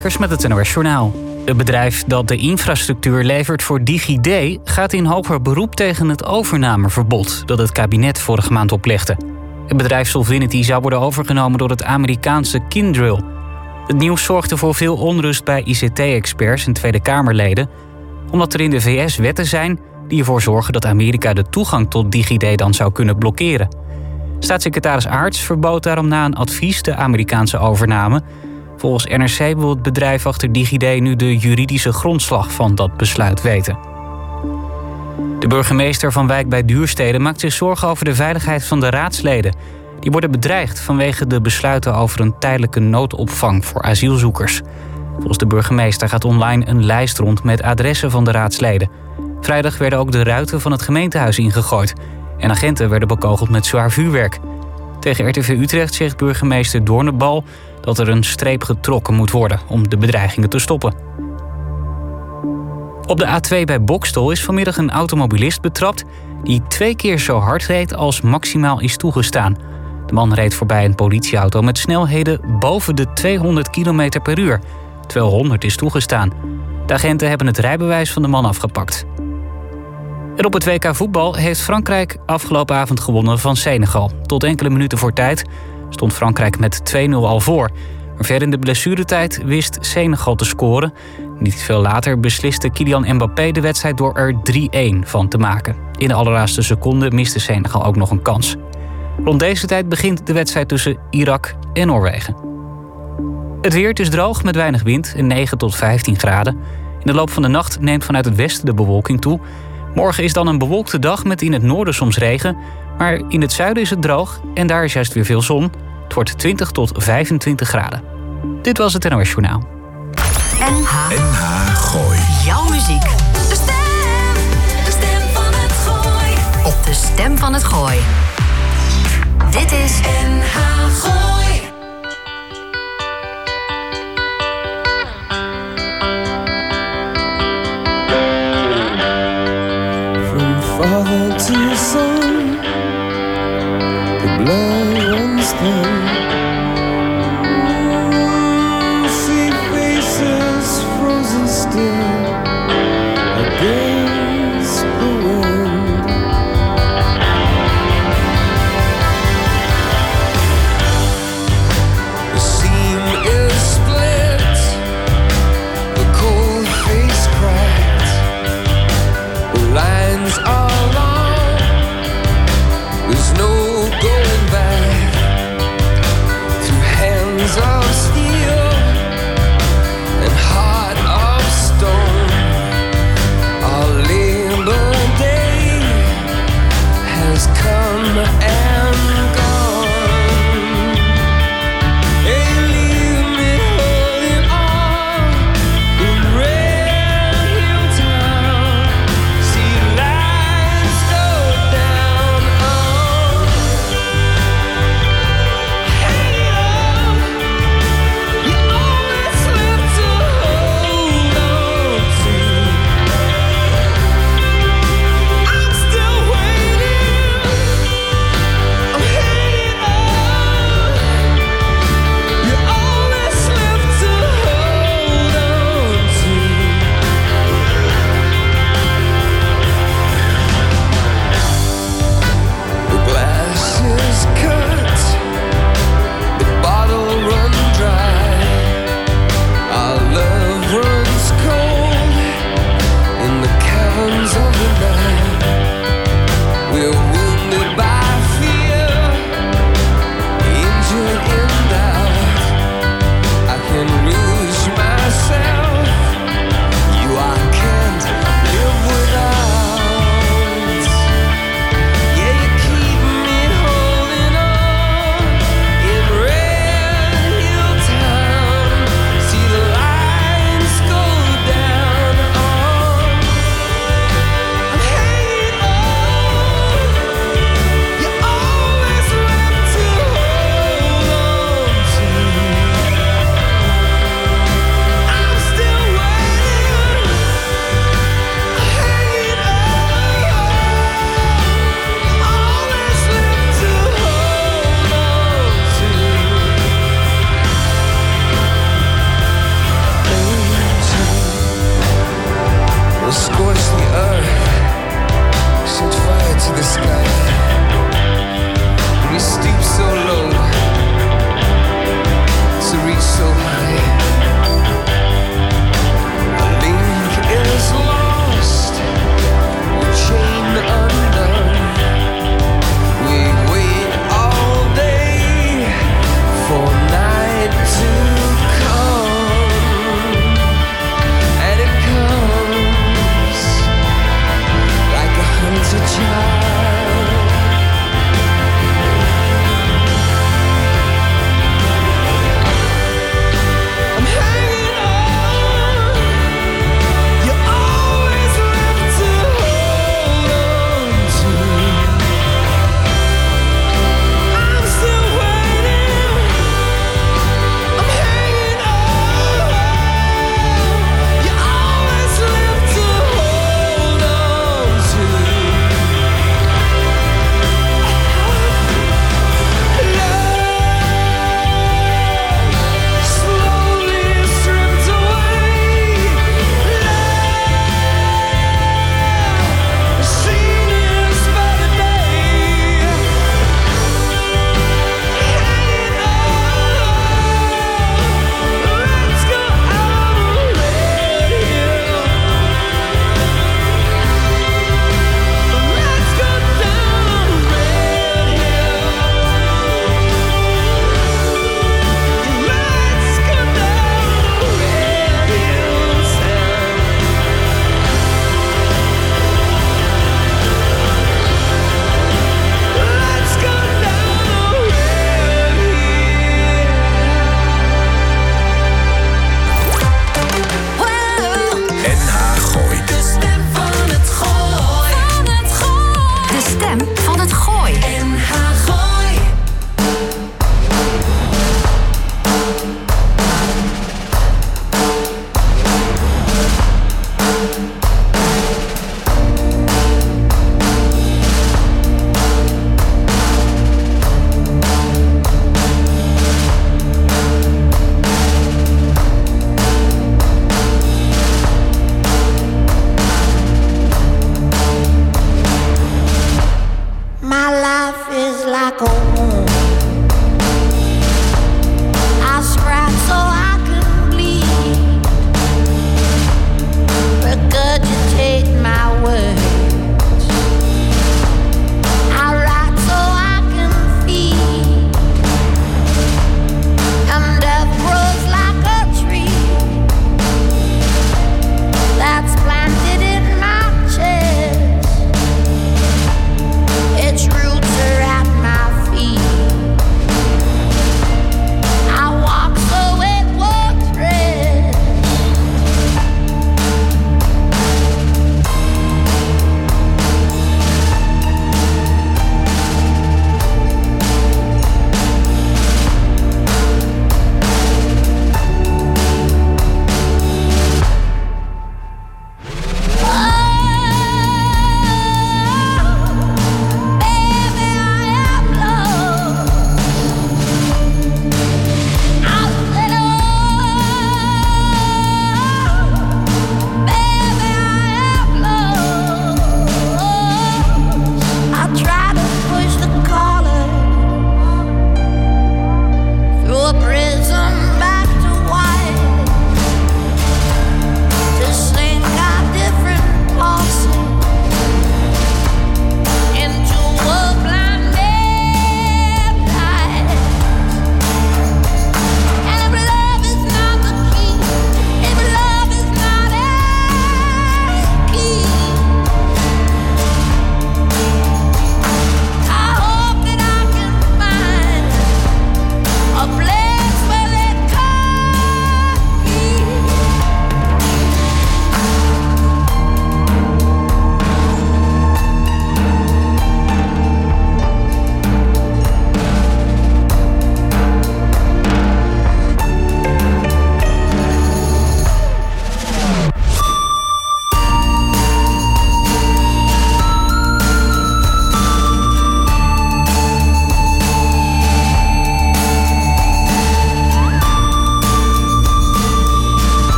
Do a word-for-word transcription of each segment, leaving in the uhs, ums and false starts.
Met het N O S Journaal. Het bedrijf dat de infrastructuur levert voor DigiD gaat in hoger beroep tegen het overnameverbod dat het kabinet vorige maand oplegde. Het bedrijf Solvinity zou worden overgenomen door het Amerikaanse Kyndryl. Het nieuws zorgde voor veel onrust bij I C T-experts en Tweede Kamerleden, omdat er in de V S wetten zijn die ervoor zorgen dat Amerika de toegang tot DigiD dan zou kunnen blokkeren. Staatssecretaris Aarts verbood daarom na een advies de Amerikaanse overname. Volgens N R C wil het bedrijf achter DigiD nu de juridische grondslag van dat besluit weten. De burgemeester van Wijk bij Duurstede maakt zich zorgen over de veiligheid van de raadsleden. Die worden bedreigd vanwege de besluiten over een tijdelijke noodopvang voor asielzoekers. Volgens de burgemeester gaat online een lijst rond met adressen van de raadsleden. Vrijdag werden ook de ruiten van het gemeentehuis ingegooid en agenten werden bekogeld met zwaar vuurwerk. Tegen R T V Utrecht zegt burgemeester Doornenbal dat er een streep getrokken moet worden om de bedreigingen te stoppen. Op de A twee bij Boxtel is vanmiddag een automobilist betrapt die twee keer zo hard reed als maximaal is toegestaan. De man reed voorbij een politieauto met snelheden boven de tweehonderd kilometer per uur, terwijl honderd is toegestaan. De agenten hebben het rijbewijs van de man afgepakt. En op het W K voetbal heeft Frankrijk afgelopen avond gewonnen van Senegal. Tot enkele minuten voor tijd stond Frankrijk met twee nul al voor. Maar ver in de blessuretijd wist Senegal te scoren. Niet veel later besliste Kylian Mbappé de wedstrijd door er drie-een van te maken. In de allerlaatste seconde miste Senegal ook nog een kans. Rond deze tijd begint de wedstrijd tussen Irak en Noorwegen. Het weer, het is droog met weinig wind en negen tot vijftien graden. In de loop van de nacht neemt vanuit het westen de bewolking toe. Morgen is dan een bewolkte dag met in het noorden soms regen. Maar in het zuiden is het droog en daar is juist weer veel zon. Het wordt twintig tot vijfentwintig graden. Dit was het N O S Journaal. N H N H Gooi. Jouw muziek. De stem. De stem van het Gooi. Op de stem van het Gooi. Dit is N H Gooi. Father to son, the blood runs through. See faces frozen still against the wind. The seam is split, the cold face cracks, the lines are there's no going back.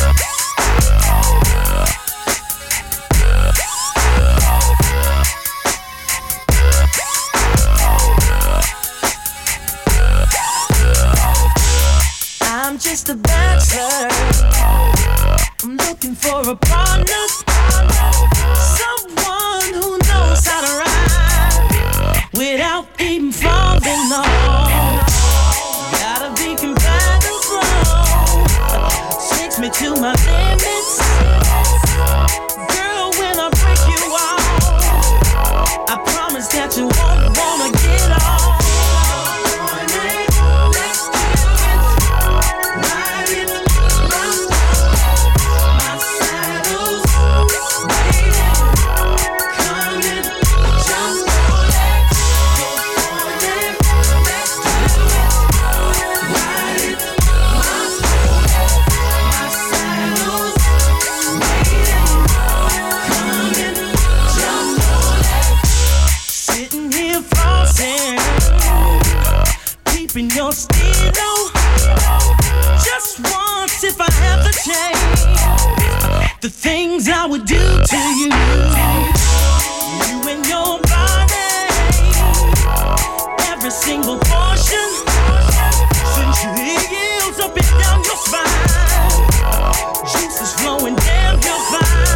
I'm just a bachelor. I'm looking for a partner, someone who knows how to ride without even falling off. Gotta be compatible, takes me to my limits. Girl, when I break you off, I promise that you won't wanna get off. Your stilo, just once if I have the chance, the things I would do to you, you and your body, every single portion, sensually yields up and down your spine, juices flowing down your spine.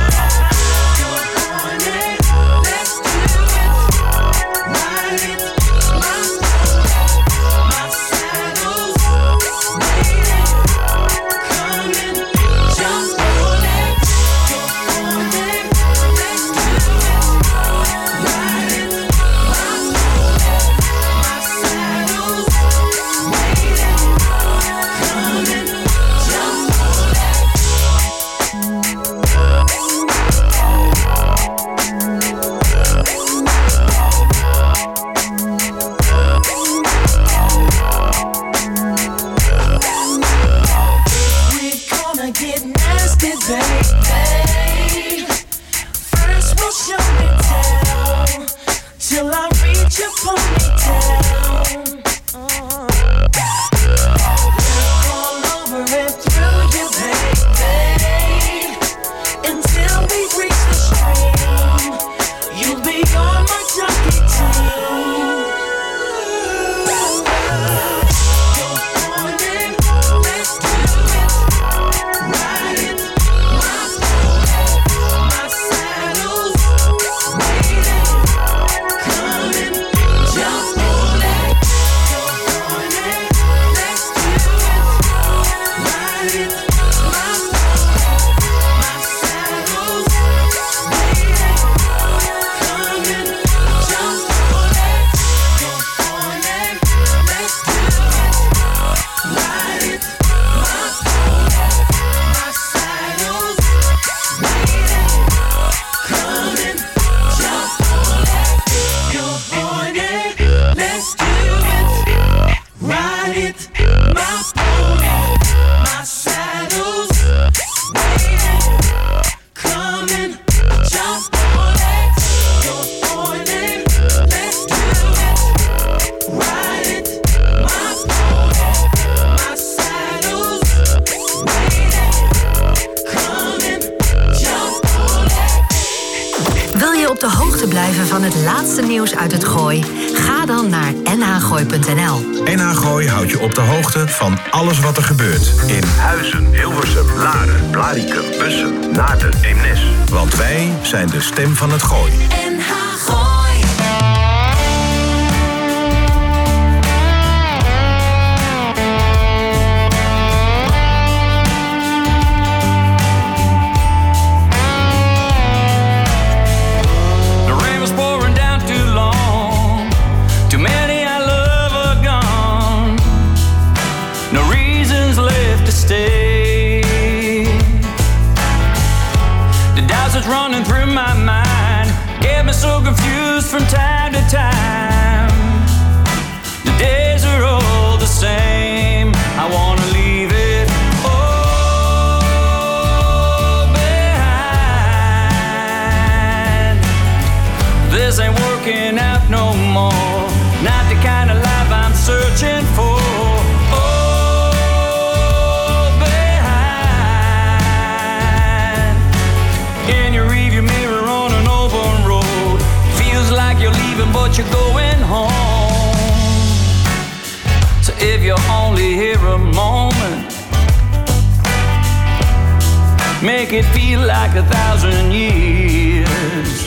Op de hoogte blijven van het laatste nieuws uit het Gooi? Ga dan naar n h gooi punt n l. N H Gooi houdt je op de hoogte van alles wat er gebeurt. In Huizen, Hilversum, Laren, Blaricum, Bussen, Naarden, Eemnes. Want wij zijn de stem van het Gooi. N H Gooi. Running through my mind, get me so confused from time to time. The days are all the same. I wanna leave it all behind. This ain't working out no more. Not the kind of life I'm searching for. All behind. make it feel like a thousand years.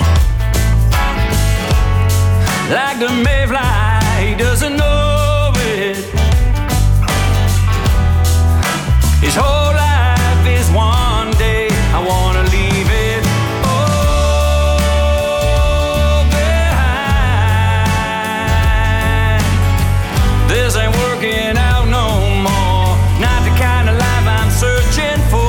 Like the mayfly, he doesn't know it. His whole life is one day. I wanna leave it all behind. This ain't working out no more. Not the kind of life I'm searching for.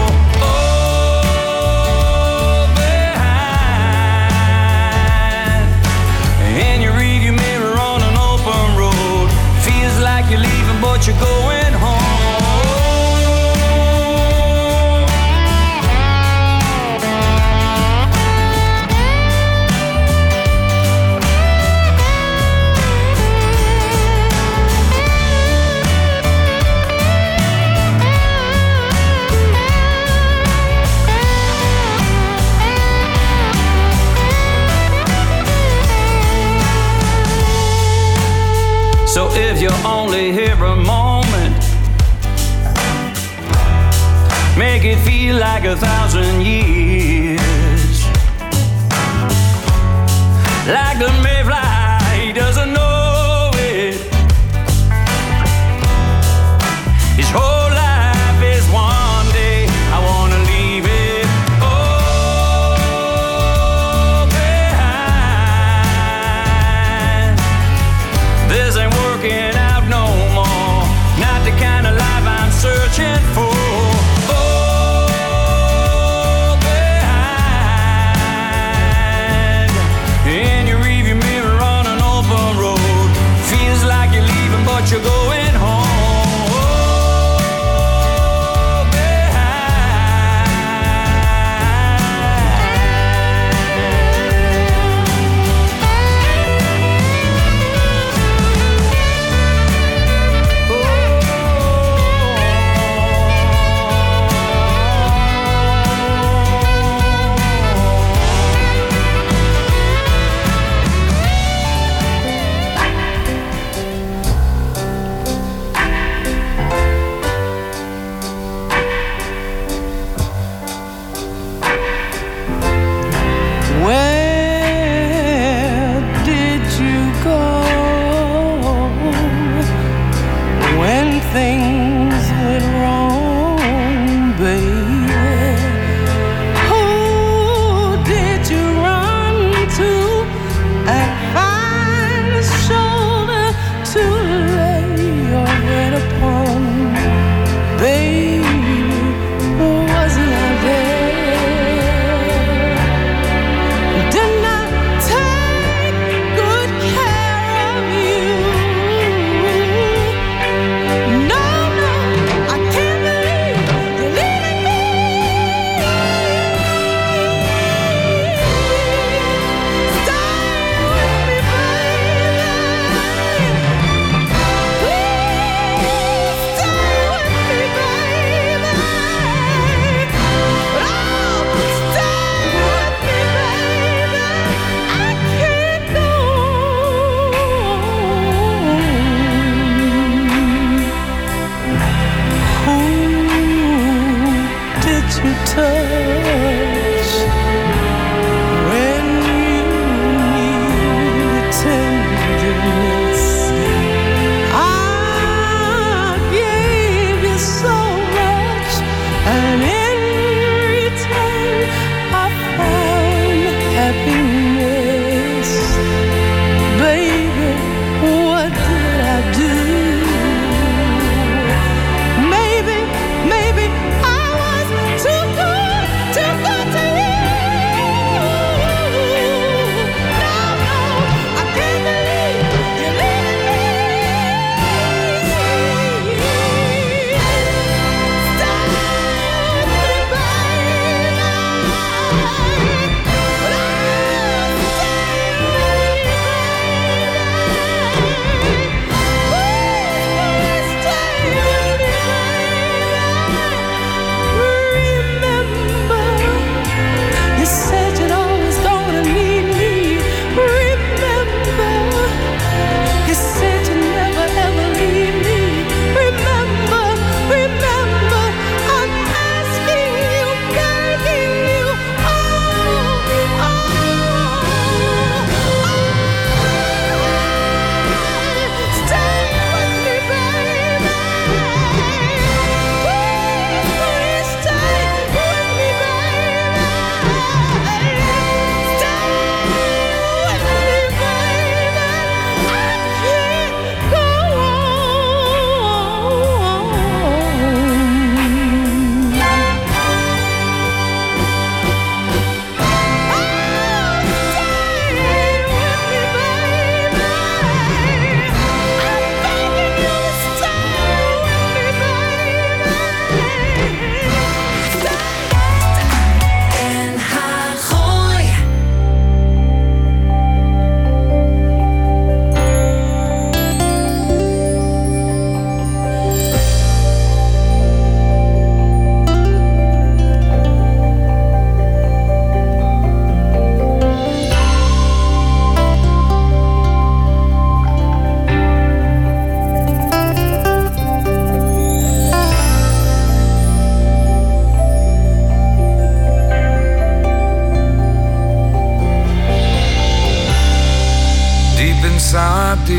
But you're going home. So if you're only here a moment, make it feel like a thousand years. Like the mayfly, he doesn't know it. His whole life is one day. I wanna leave it all behind. This ain't working out no more. Not the kind of life I'm searching for. But you're going home. Maybe, maybe I was too good, too good.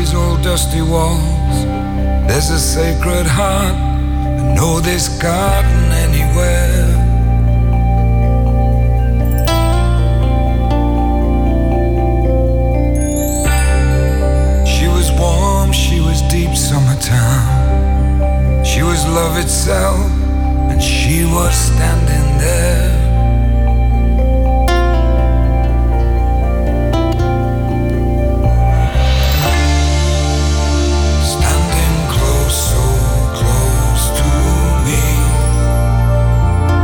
these old dusty walls, there's a sacred heart. I know this garden anywhere. She was warm, she was deep summertime. She was love itself, and she was standing there. Standing close, so close to me.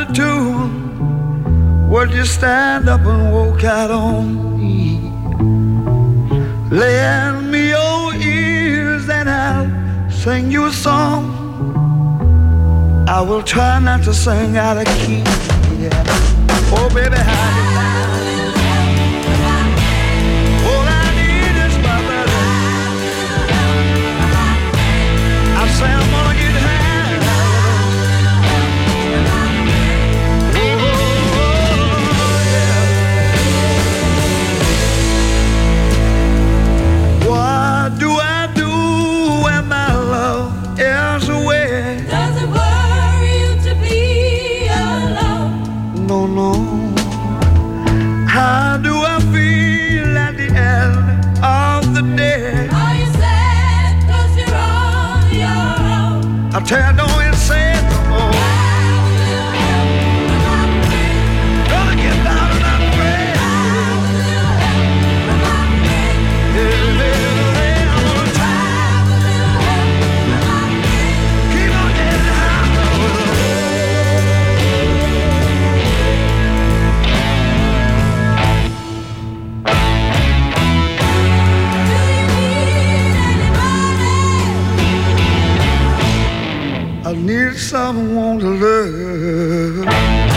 the tune, would you stand up and walk out on me? Lend me your ears and I'll sing you a song. I will try not to sing out of key. Yeah. Oh, baby, how you all I need is my brother. I say I'm gonna get high. Oh, yeah. What do I do when my love is away? Does it worry you to be alone? No, no. How do I feel at the end of the day? Are you sad 'cause you're on your own? I tell you, don't you say it no more. Gonna get down and I'm afraid. Yeah, yeah, yeah, I'm gonna try. Keep on getting high. I need someone to love.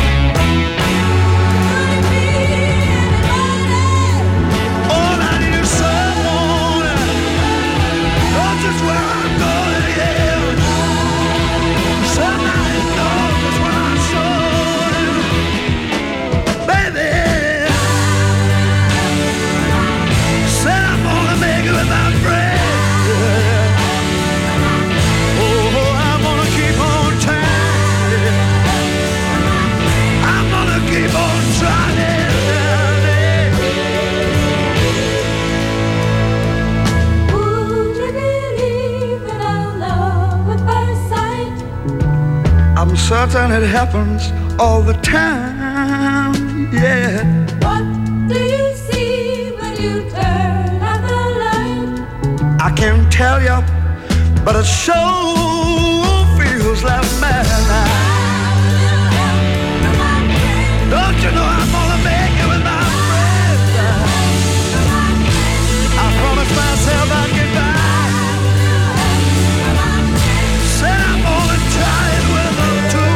All I need is someone. Knows just where I'm going, yeah. Somebody knows just where I'm going. Baby, said I'm gonna make it without bread. Oh, I'm gonna keep on trying. I'm gonna keep on trying. Would you believe in our love at first sight? I'm certain it happens all the time, yeah. What do you see when you turn out the light? I can't tell you, but it sure feels like madness. Don't you know I'm gonna make it with my friends? I promised myself I'd get back. Said I'm gonna try it with them too.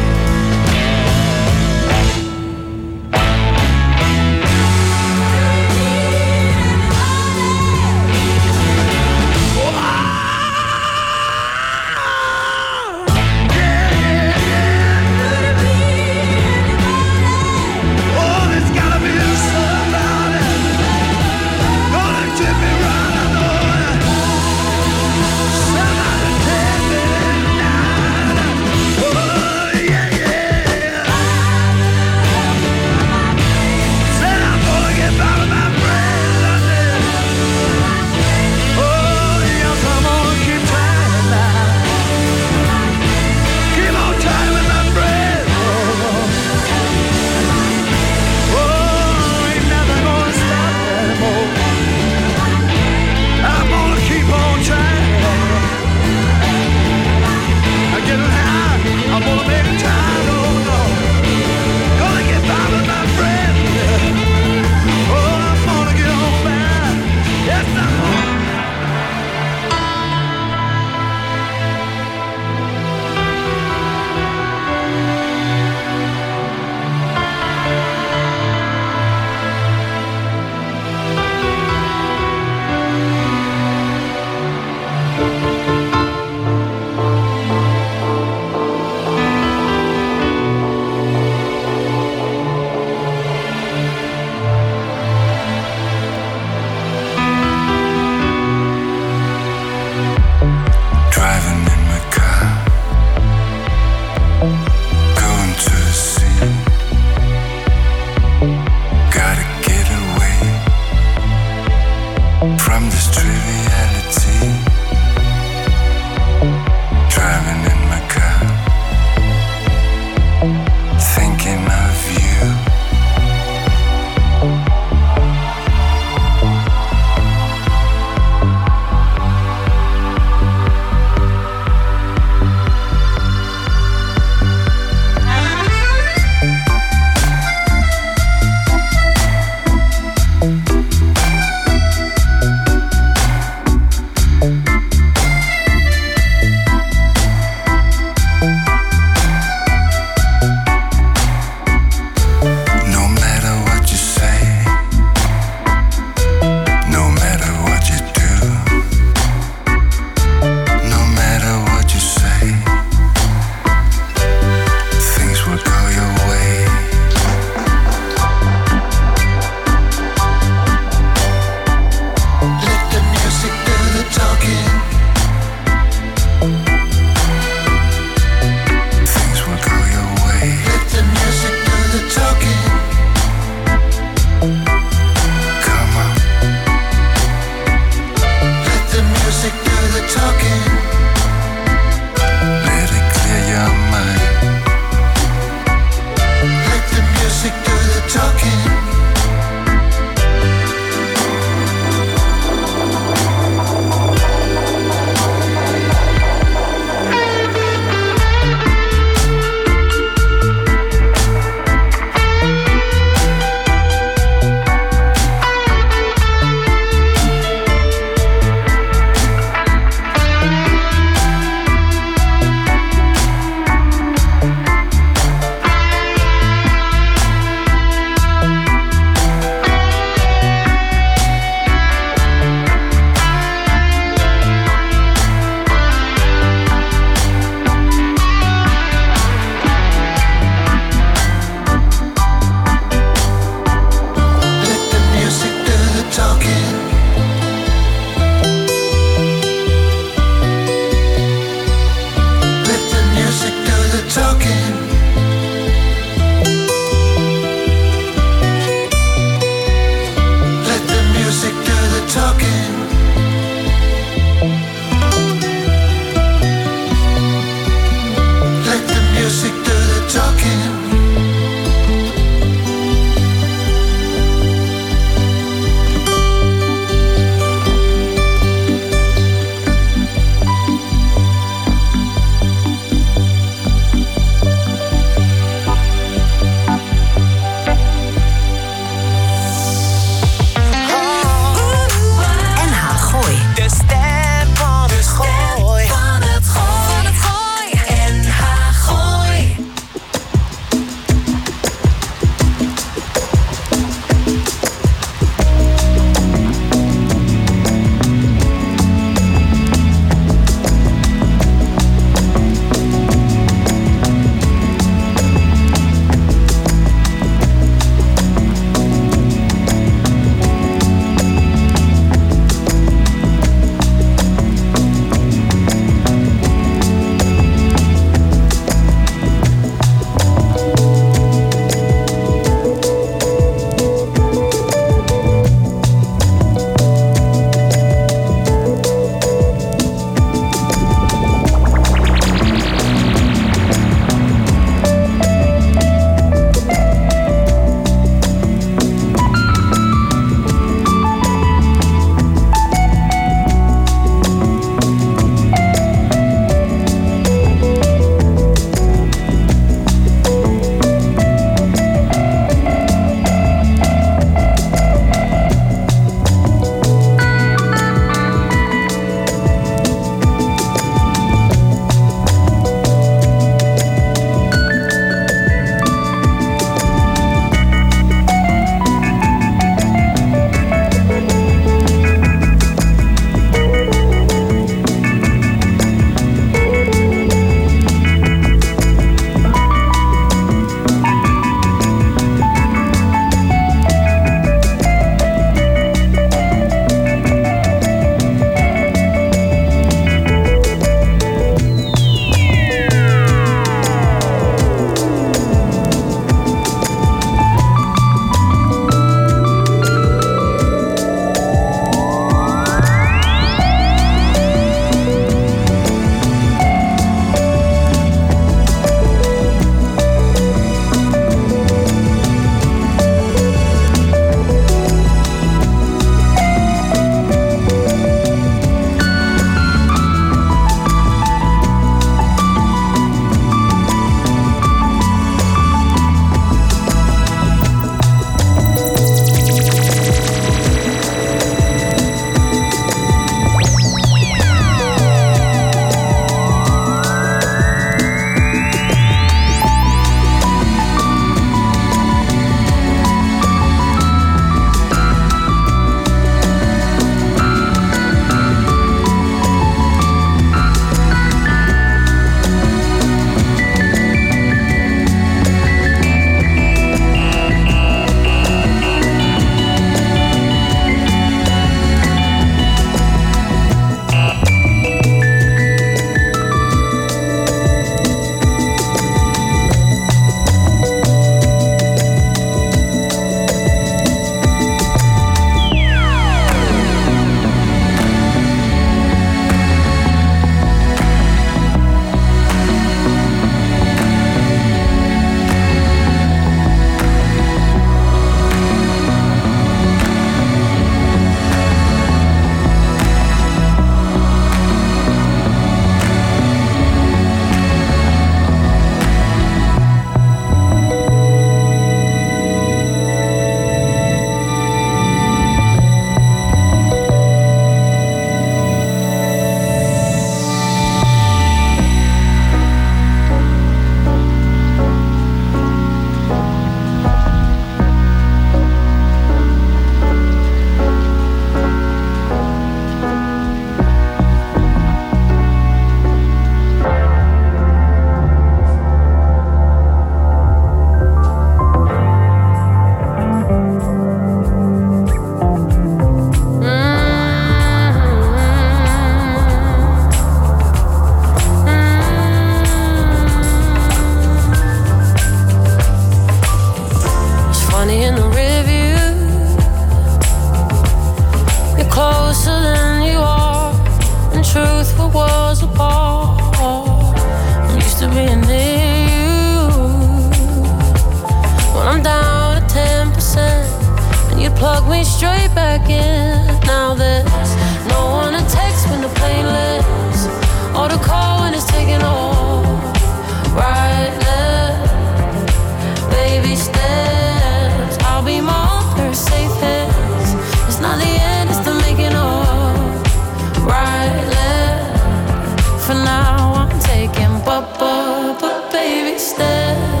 plug me straight back in. Now there's no one to text when the plane lands, or to call when it's taking off. Right there, baby steps. I'll be more her safe hands. It's not the end, it's the making of. Right there, for now I'm taking but but but baby steps.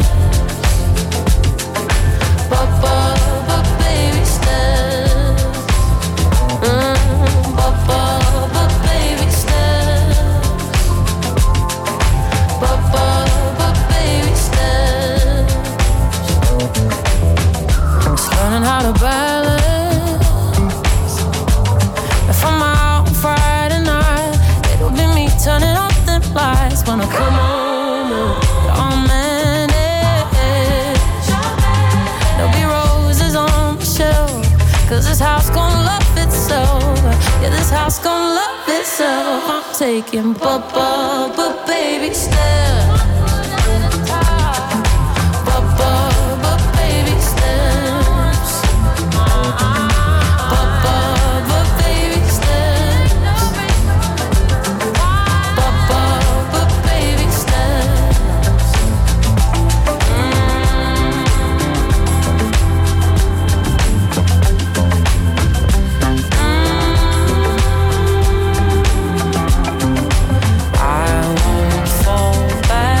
But but but baby steps. Mm, but but but baby steps. But but but baby steps. Just learning how to balance. If I'm out on Friday night, it'll be me turning off the lights when I come home. I'll manage. There'll be roses on the shelf, 'cause this house gon' love itself. Yeah, this house gon' love itself. I'm taking but but but baby steps. But but but baby steps. But but but baby steps. But but but baby steps. I won't fall back.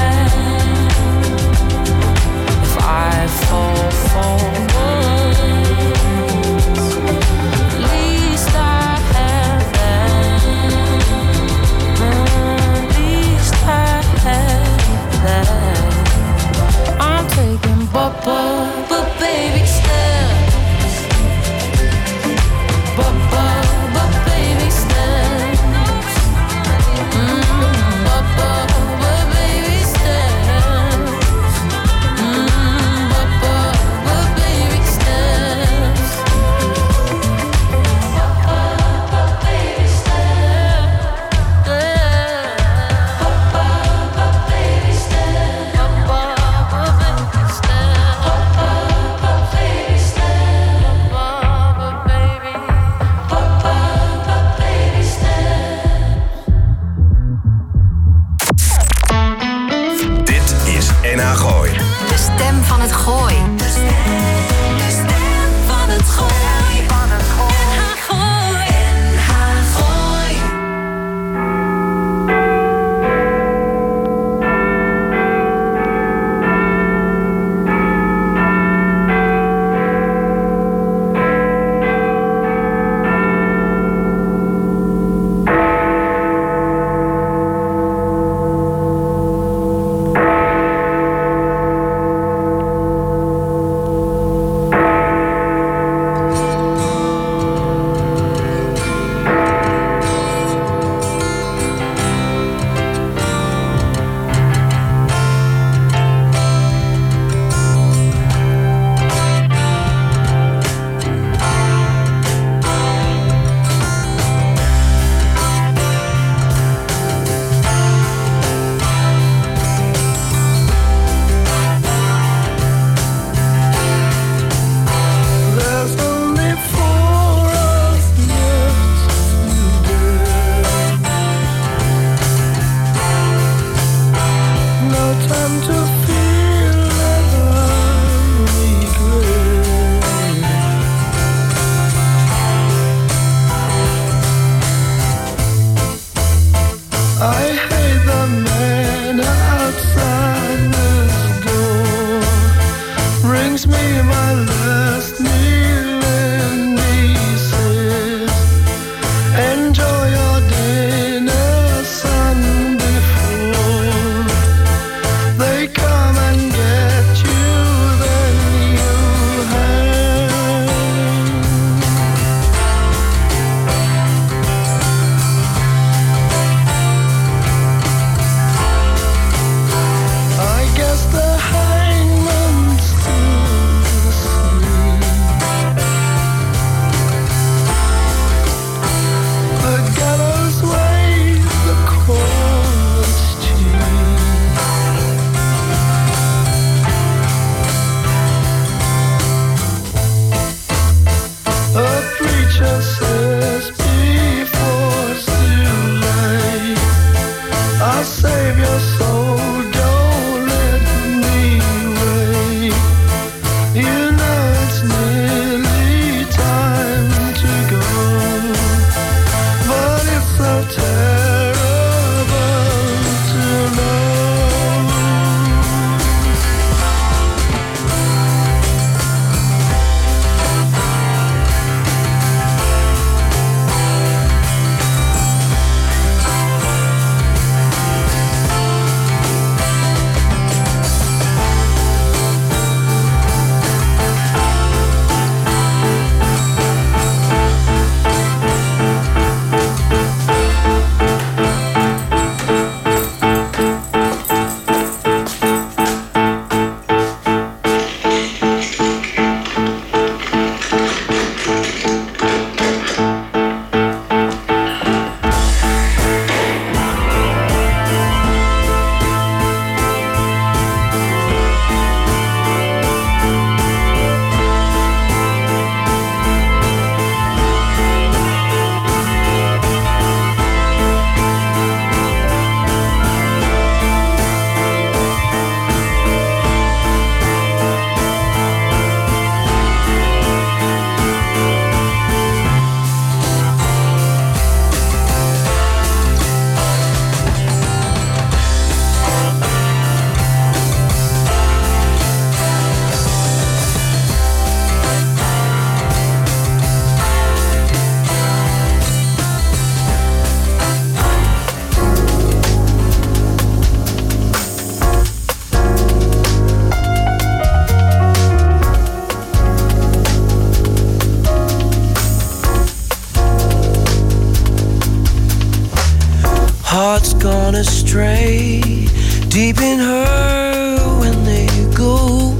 gone astray, deep in her when they go.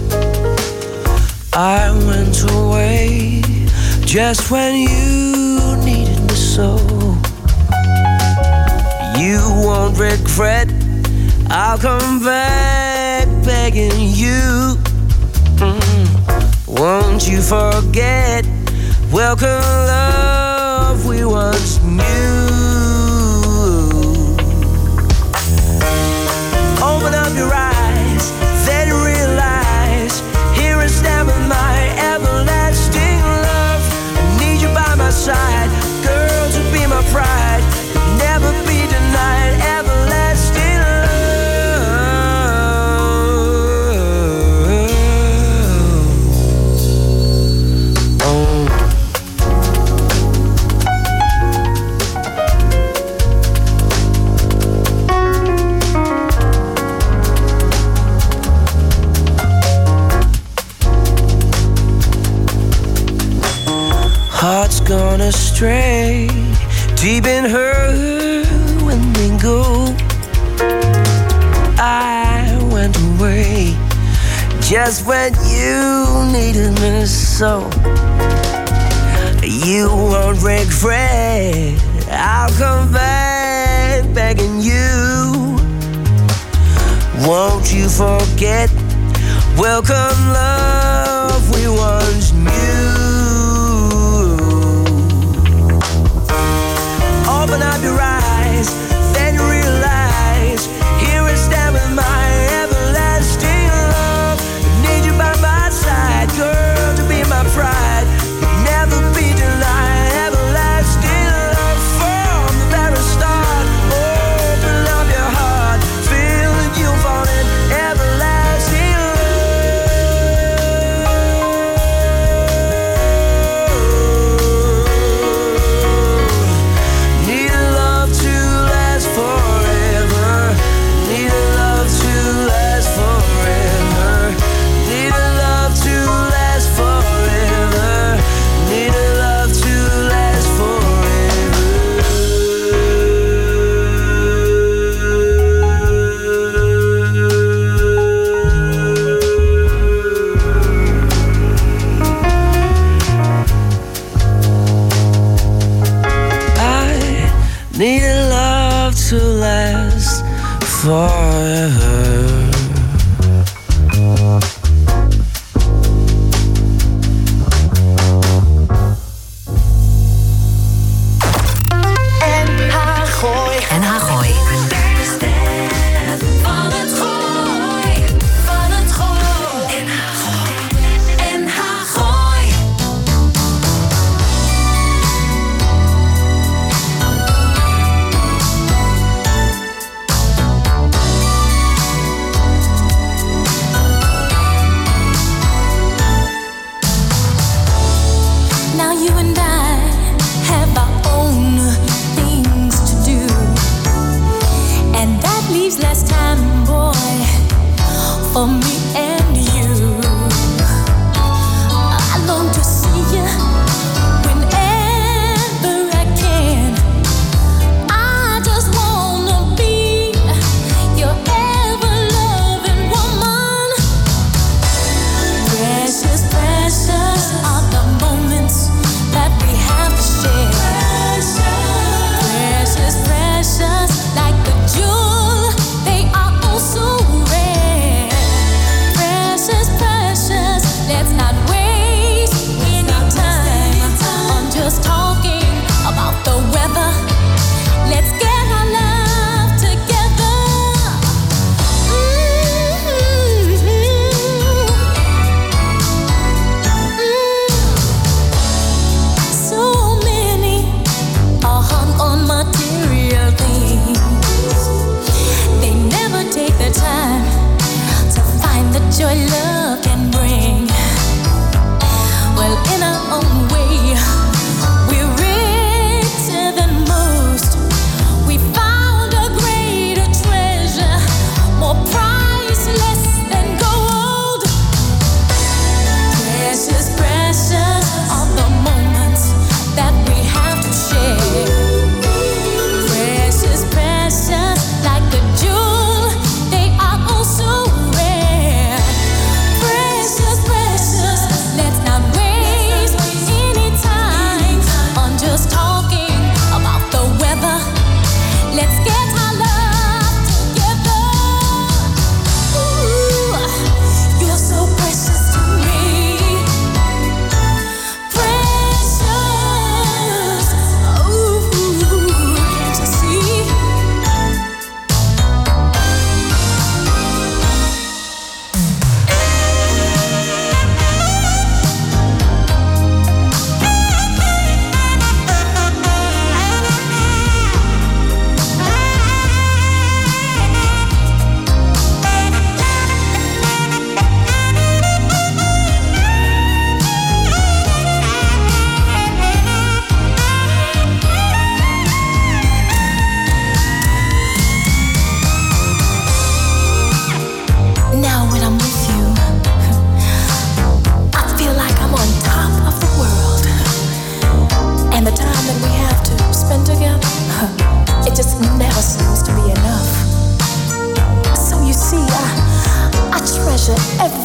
I went away just when you needed me so. You won't regret, I'll come back begging you. Mm. Won't you forget, welcome love we once knew. Open up your eyes, then realize, here I stand with my everlasting love. I need you by my side, girl, to be my pride. You'll never be denied everlasting love. Oh. Heart's gone astray, deep in her when they go. I went away just when you needed me so. You won't regret, I'll come back begging you. Won't you forget, welcome love we once knew. Open up your eyes, then realize, here I stand with my everlasting love. I need you by my side, girl, to be my pride. You'll never be denied everlasting love from the very start. Open up your heart, feel that you'll fall in everlasting love. Needed love to last forever. N H Gooi. N H Gooi. Van het Gooi. Van het Gooi. N H Gooi. N H Gooi.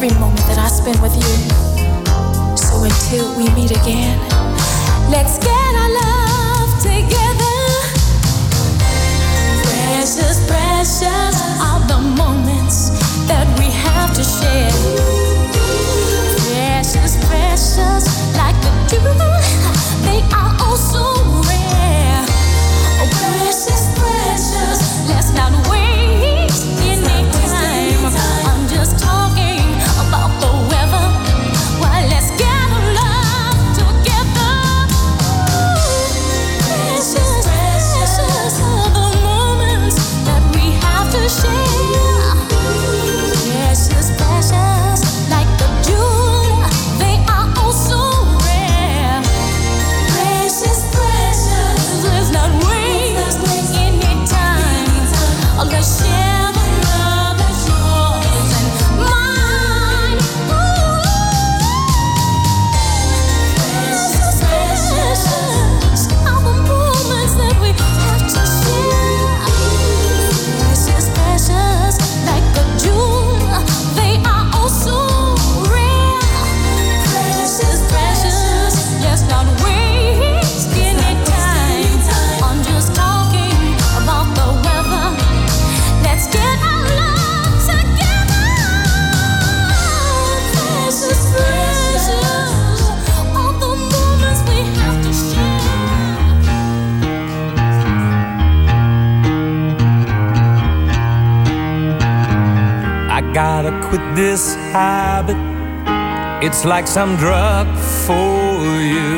every moment that I spend with you. So until we meet again, let's get our love together. Precious, precious are the moments that we have to share. Precious, precious like the dew, they are oh so rare. Oh, precious, precious, let's not waste any time. I'm just talking about the weather. Why, let's get our love together. Ooh, precious, precious are the moments that we have to share. Precious, precious like the dew, they are oh so rare. Precious, precious, let's not waste any time. Oh, let's share the love that's yours and mine. Ooh. Precious, precious are the moments that we have to share. Precious, precious like the dew, they are oh so rare. Precious, precious, let's not waste any time. I'm just talking about the weather. Let's get our love together. Precious, precious are the moments we have to share. I gotta quit this habit. It's like some drug for you.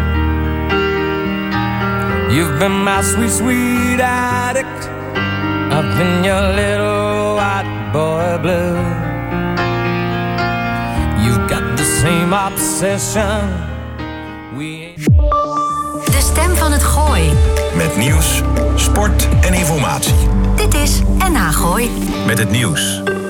You've been my sweet, sweet addict. I've been your little white boy blue. You've got the same obsession. We ain't... De stem van het Gooi. Met nieuws, sport en informatie. Dit is N H Gooi. Met het nieuws.